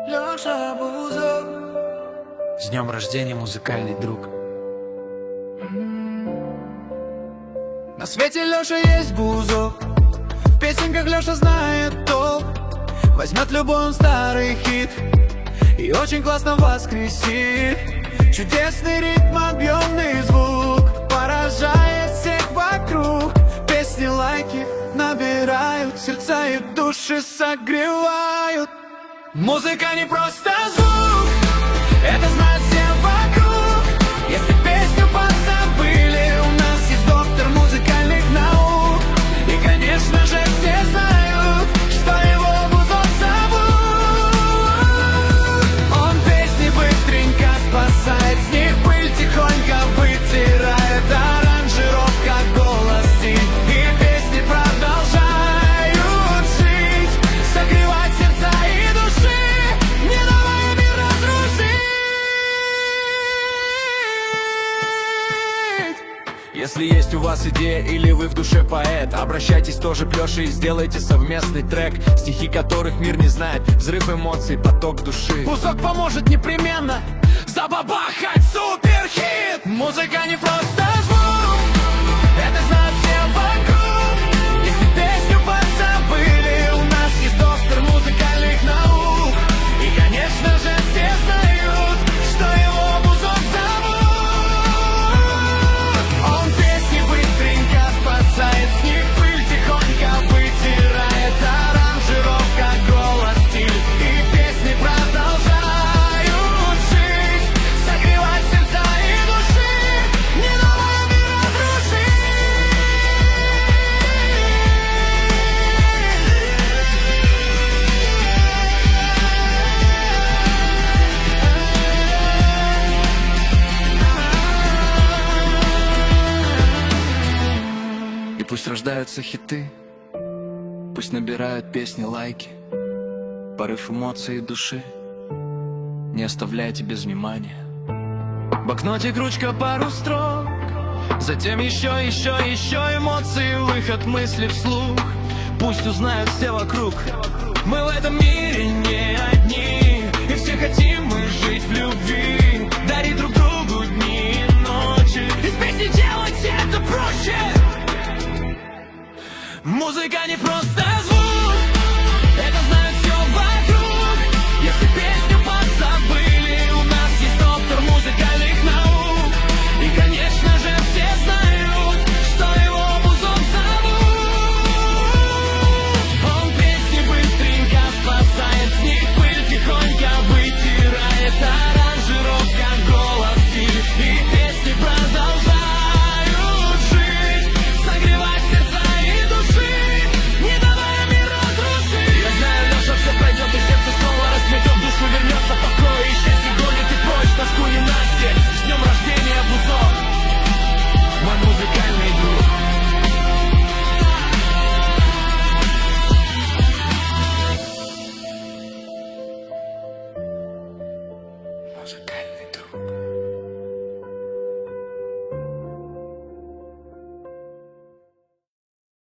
Лёша Бузов. С днем рождения, музыкальный друг. На свете Лёша есть Бузов. В песенках Лёша знает толк. Возьмет любой он старый хит и очень классно воскресит. Чудесный ритм, объемный звук поражает всех вокруг. Песни, лайки набирают, сердца и души согревают. Музыка не просто звук, это знают все вокруг. Если песню подзабыли, у нас есть доктор музыкальных наук. И, конечно же, все знают, что его Бузов зовут. Он песни быстренько спасает, с них пыль тихонько вытирает. Аранжировка, голос, стиль, и песни продолжают жить, согревать сердца и души, не давая мир разрушить. Если есть у вас идея или вы в душе поэт, обращайтесь тоже к Лёше и сделайте совместный трек, стихи которых мир не знает, взрыв эмоций, поток души. Бузов поможет непременно забабахать суперхит. Музыка не просто звук, это знают все вокруг. Если песню подзабыли, у нас есть доктор музыкальных наук. И, конечно же, все знают, что его Бузов зовут. Он песни быстренько спасает, с них пыль тихонько вытирает. Аранжировка, голос, стиль, и песни продолжают жить, согревать сердца и души, не давая мир разрушить. И пусть рождаются хиты, пусть набирают песни лайки, порыв эмоций и души не оставляйте без внимания. Блокнотик, ручка, пару строк, затем еще эмоции, выход мысли вслух. Пусть узнают все вокруг, мы в этом мире не одни, и все хотим мы жить в любви, дарить друг другу дни и ночи, из песни делать это проще. Музыка не просто